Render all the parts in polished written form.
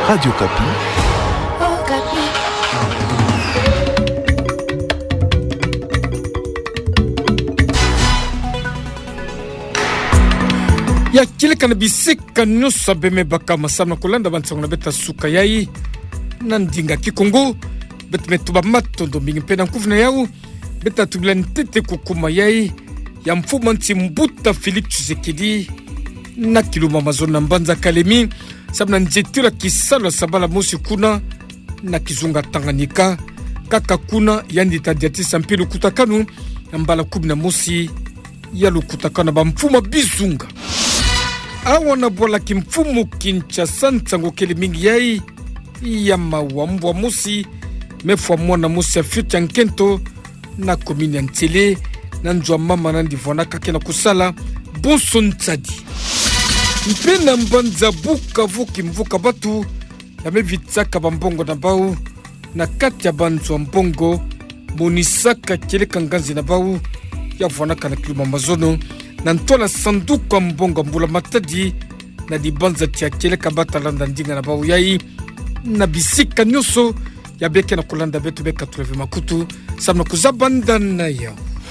Radio Kapi. Oh, Kapi. Ya kile kana bisika nyusa beme baka masama kulanda bansonga beta suka yai nandinga kikongo bet metuba matondo mingi pena nkufuna yau beta tublantete kukuma yai ya mfuma ntimbuta Philippe Tshisekedi na kiluma mazona mbanza kalemi sabna njetira kisala sabala mosi kuna na kizunga Tanganyika kaka kuna yandi tadiatisa mpilu kutakanu mbala kubna mosi ya lukutakana ba mfuma bizunga awana bola kimfumu Kinshasa ntango kele mingi yai ya mawambwa mosi mefwa mwana mosi ya future nkento na komini ya Ntele na njwa mama na ndivona kakena kusala bonso ntsadi mpena mbanza buka vuki mvuka batu ya mevitsaka bambongo na bau na kati ya banzwa mbongo monisaka keleka nganzi na bau ya vonaka na kiluma mazono na ntola sanduka mbonga mbula matadi na dibanza tia keleka batalanda ndinga na bau yai na bisika nyoso ya beke na kulanda betu beka tuleve makutu samna kuzabanda na yao.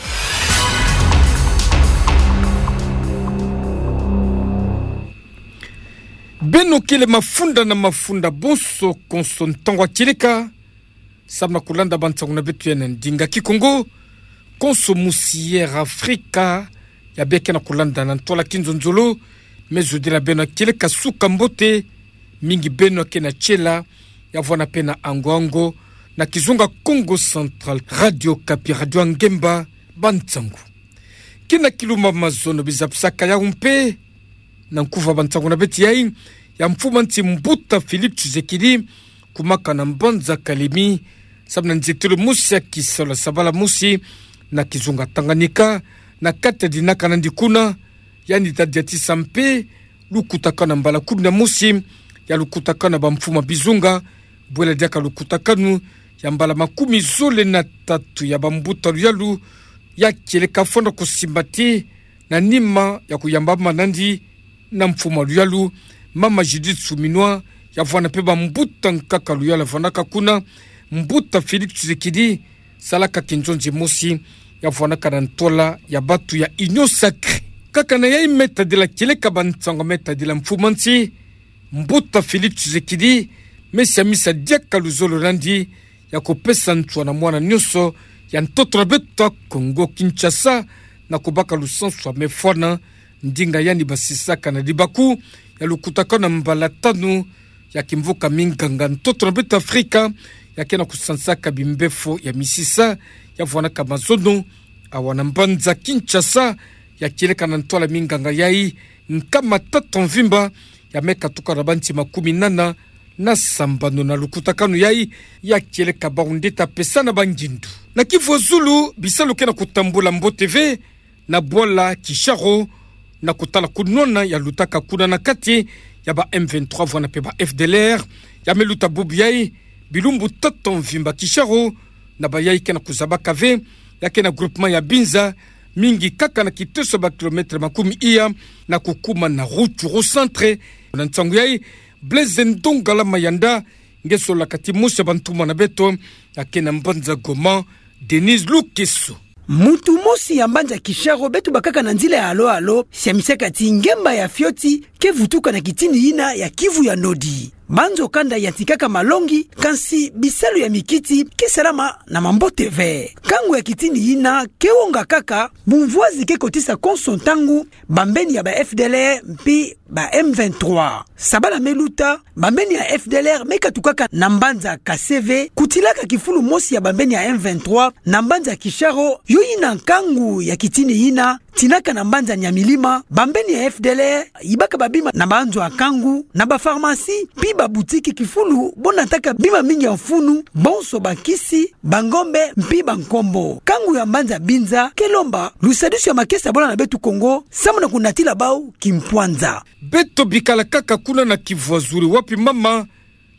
Beno kile mafunda na mafunda bonso konsontango kileka samna kulanda bantango na betu ya ndinga kikongo konso musière Afrika ya beke na kulanda na ntola kinzonzolo mezudila beno kileka suka mbote mingi beno kena chela ya vwana pena angoango na kizunga Congo Central Radio Kapi Radio Ngemba bantango kina kiluma mazono bizapsaka ya umpe na nkuva bantango na beti yai ya mfuma ntimbuta Philippe Tshisekedi kumaka na mbanza kalemi sabna njetulu musi ya kisala sabala musi na kizunga Tanganyika na kata dinaka na ndikuna yani tadiatisa mpe lukutakana mbala kubna musi ya lukutakana ba mfuma bizunga bwela diaka lukutakanu ya mbala makumi zole na tatu ya bambuta luyalu ya keleka fonda kusimbati na nima ya kuyamba manandi na mfuma luyalu mama Judith Suminwa ya vwana peba mbuta nkaka luyala vanaka kuna mbuta Philippe Tshisekedi salaka kinjonji mosi ya vwana karantola ya batu ya Union Sacré kaka na yai meta de la keleka bantango meta de la mfumanti mbuta Philippe Tshisekedi mesi amisa diaka luzolo randi ya kopesa ntwa na mwana nyoso ya ntoto na beta Congo Kinshasa na kubaka lusansu wa mefwana ndinga yani basisaka na dibaku ya lukutaka na mbala tanu ya kimvuka minganga ntoto na beta Afrika ya kena kusansaka bimbefo ya misisa ya vwana kamazono awana mbanza Kinshasa ya kileka na ntola minganga yai nkama tato mvimba ya meka tuka na banti makumi nana na sambano na lukutakanu yai ya keleka baundeta pesa na banjindu na Kivu Zulu bisalu kena kutambula Mbo TV na bola Kisharo na kutala kunona ya lutaka kuna na kati ya ba M23 vwana pe ba FDLR ya meluta bubu yai bilumbu tato mvimba Kisharo na ba yai kena kuzabaka ve ya kena groupement ya Binza mingi kaka na kiteso ba kilometre makumi iya na kukuma na Rutshuru centre na ntangu yai Blaise Ndongala Mayanda ngeso la katimusha bantuma na beto akena mbanza Goma Denise Lukeso Mutu mosi ya mbanja Kisharo betu bakaka na nzile ya alo siamiseka tingemba ya fioti ke vutuka na kitini ina ya Kivu ya Nodi banzo kanda ya tikaka malongi kansi bisalu ya mikiti kesalama na Mambo TV kangu ya kitini ina kewonga kaka mumvuazi ke kotisa konsontangu bambeni ya ba FDLR mpi ba M23 sabala meluta bambeni ya FDLR meka tukaka na mbanza Kaseve kutilaka kifulu mosi ya bambeni ya M23 na mbanza Kisharo yoyina kangu ya kitini ina tinaka na mbanza Nyamilima bambeni ya FDLR ibaka babima na banzo akangu na ba pharmacie pi ba boutique kifulu bona taka bima mingi ya mfunu bonso bakisi bangombe mpi bankombo kangu ya mbanza Binza kelomba lusadisho ya makesa bona na betu Kongo samuna kunatila bau kimpwanza beto bikala kaka kuna na Kivu Zulu wapi mama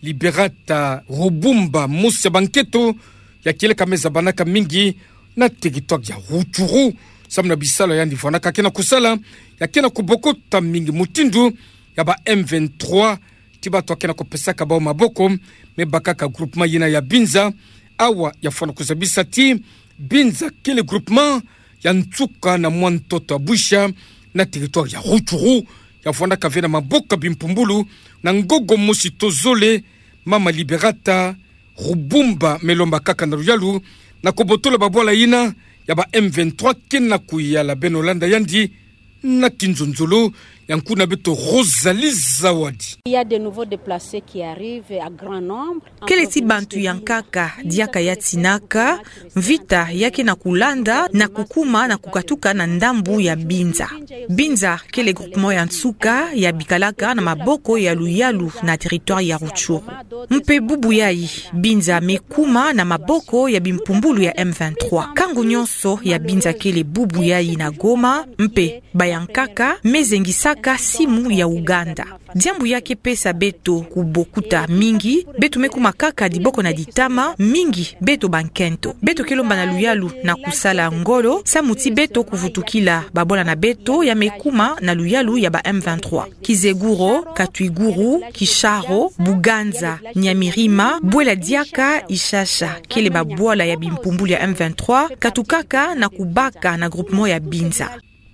Liberata Rubumba Musa Banketo ya keleka meza banaka mingi na territoire ya Rutshuru samna bisala yandi vanaka kena kusala ya kena kubokota mingi mutindu ya ba M23 tibato akena kopesaka bao maboko me bakaka groupement yina ya Binza awa ya fana kuzabisa ti Binza kile groupement ya Ntsuka na Mwantoto Abusha na territoire ya Rutshuru ya fana kavena maboka bimpumbulu na ngogo mosi tozole mama liberata Rubumba melomba kaka na Ruyalu na kobotola babwala yina ya ba M23 kena kuyala Benolanda yandi na Kinzonzolo yankuna beto Rosalie Zawadi. Il y a de nouveaux déplacés qui arrivent à grand nombre. Kele ti bantu yankaka diaka ya tinaka vita yake na kulanda na kukuma na kukatuka na ndambu ya Binza. Binza kele groupement ya Ntsuka ya bikalaka na maboko ya Luyalu na territoire ya Rutshuru. Mpe bubu yai Binza mekuma na maboko ya bimpumbulu ya M23. Kangu nyonso ya Binza kele bubu yai na Goma mpe bayankaka mezengisaka simu ya Uganda. Diambu yake pesa beto kubokuta mingi, beto mekuma kaka diboko na ditama mingi, beto bankento. Beto kelomba na Luyalu na kusala ngolo, samuti beto kuvutukila babola na beto ya mekuma na Luyalu ya ba M23. Kizeguro, Katwiguru, Kisharo, Buganza, Nyamirima, Bwela Diaka, Ishasha, kele babola ya bimpumbulu ya M23, katukaka na kubaka na groupement ya Binza.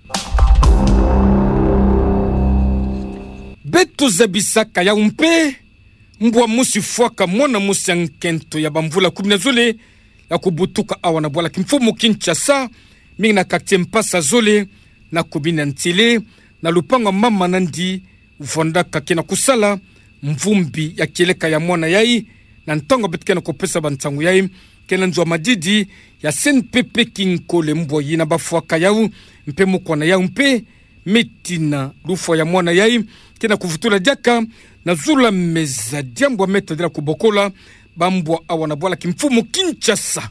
Beto zabisaka ya umpe mbwa musi fuaka mwana musi ya nkento ya bamvula kubinazole ya kubutuka awa na bwala kimfumu Kinshasa mingi na kakte mpasa zole na kubina ntile na lupanga mama nandi uvonda kake na kusala mvumbi ya kieleka ya mwana yai na ntongo betuke na kopesa bantangu yai kena nzwa madidi ya sen pepe kinkole mbwa yina bafuaka yau mpe mukwana yau mpe metina lufo ya mwana yai kena kuvutula diaka na zula meza diambwa meta dila kubokola bambwa awana bwala kimfumu Kinshasa.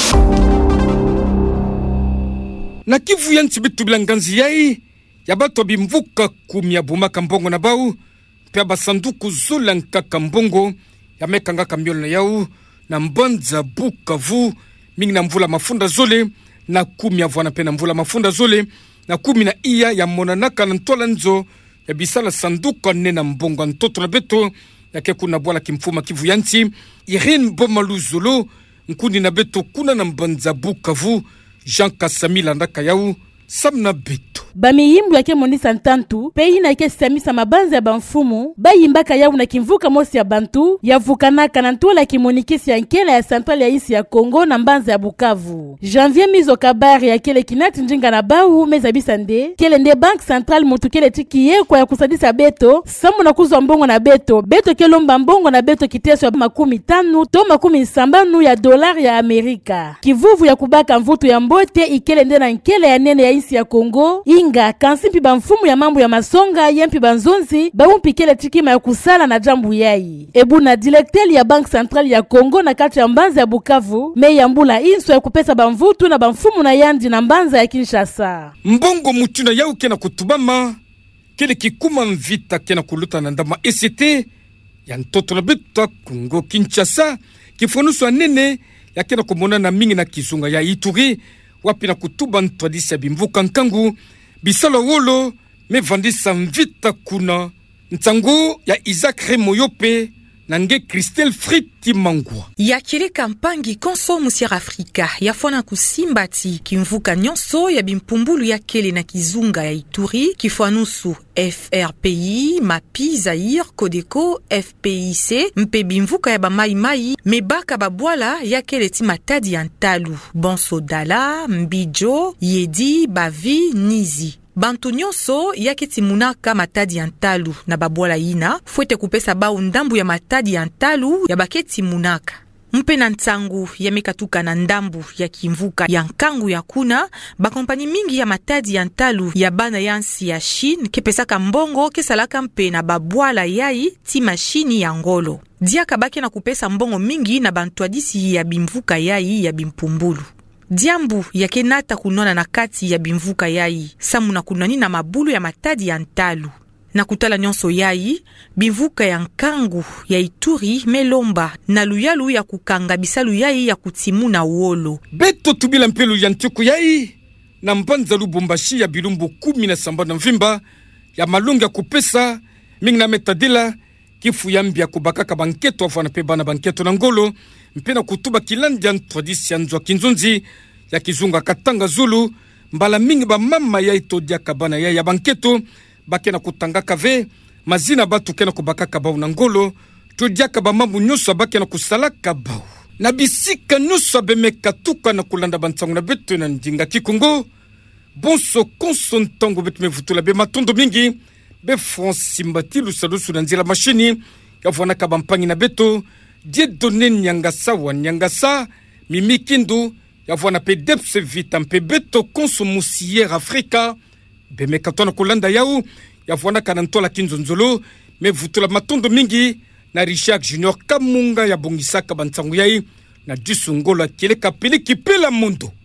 Na Kivu ya ntibitu bilanganzi yai ya bato bimvuka kumia bumaka mbongo na bau pia basanduku zula nkaka mbongo ya mekanga kambiolo na yau na mbanza Bukavu mingi na mvula mafunda zole na kumia vwana pena mvula mafunda zole na kumi na iya ya monanaka na ntola nzo ya bisala sanduka nena mbongo ntoto na beto ya ke kuna bwala kimfuma Kivu yanti Irene Bomaluzolo nkundi na beto kuna na mbanza Bukavu Jean Kasamila ndaka yau samna beto. Bamiyimbu yake monisa ntantu peyi na yake samisa mabanza ya banfumu bayimbaka yau na kimvuka mosi ya bantu ya vukanaka na ntola kimonikisi ya nkela ya centrale ya isi ya Kongo na mbanza ya Bukavu. Janvier mizo kabari ya kele kinati njinga na bau mezabisa nde kele nde bank central mutu kele tiki ye kwa ya kusadisa beto samu na kuzwa mbongo na beto kelomba mbongo na beto kiteso ya 50 to 70 ya dolari ya Amerika. Kivuvu ya kubaka mvutu ya mbote ikele nde na nkela ya nene ya isi ya Kongo inga kansimpi bamfumu ya mambo ya masonga yempi banzonzi bamumpi kele tikima ya kusala na jambu yai. Ebu na directeur ya Bank Central ya Kongo na kati ya mbanza ya Bukavu me yambula inso ya kupesa bamvutu na bamfumu na yandi na mbanza ya Kinshasa. Mbongo mutuna yau kena kutubama kele kikuma mvita kena kuluta na ndama ECT ya ntoto na beta Kongo Kinshasa kifonuswa nene ya kena kumona na mingi na kizunga ya Ituri wapi na kutuba ntwadisi ya bimvuka nkangu bisala wolo mevandisa mvita kuna ntangu ya Isaac Remoyope nange Christelle Friti Mangwa. Ya kireka mpangi konso musiara Afrika ya fwana kusimbati kimvuka nyonso ya bimpumbulu ya kele na kizunga ya Ituri kifuanusu FRPI, MAPI, Zaire, Codeco, FPIC, mpe bimvuka ya bamaimai mebaka babwala ya kele ti matadi ya ntalu, Bonso Dala, Mbijo, Yedi, Bavi, Nizi. Bantu nyonso yake timunaka matadi ya ntalu na babwala ina fuete kupesa bau ndambu ya matadi ya ntalu ya baketi munaka. Mpe na ntangu ya mekatuka na ndambu ya kimvuka ya nkangu ya kuna bakompani mingi ya matadi ya ntalu ya bana yansi ya Chine kepesaka mbongo kesalaka mpe na babwala yai ti mashini ya ngolo. Diaka bake na kupesa mbongo mingi na bantu adisi ya bimvuka yai ya bimpumbulu. Diambu ya kenata kunona na kati ya bimvuka yai samu na kunani na mabulu ya matadi ya ntalu. Na kutala nyonso yai, bimvuka ya nkangu ya Ituri melomba na luyalu ya kukanga bisalu yai ya kutimu na uolo. Beto tubila mpelu ya ntuku yai na mbanza Lubumbashi ya bilumbu 10 na samba na mvimba ya malunga kupesa mingi na metadila kifu yambia kubakaka banketo afana pe bana banketo na ngolo mpena kutuba kilandia tradisi nzwa kinzunzi ya kizunga katanga zulu mbala mingi ba mama ya itodia kabana ya banketo bakena kutanga kave mazina batu kena kubakaka ba na ngolo todia ka mambu nyuso bakena kusalaka ba na bisika nyuso bemeka tuka na kulanda bantsangu na betu na ndinga kikungo bonso konsontango betu mevutula be matondo mingi be France mbatilu salusu na nzila machini yavona kabampangi na beto Dieudonné Nyangasa mimikindu yavona pe depse vita mpe beto konso Moussière Africa be mekatona kulanda yau yavona kanantola kinzonzolo mevutula matondo mingi na Richard Junior Kamunga ya bongisaka bantsangu yai na disungolo keleka peliki pela mundo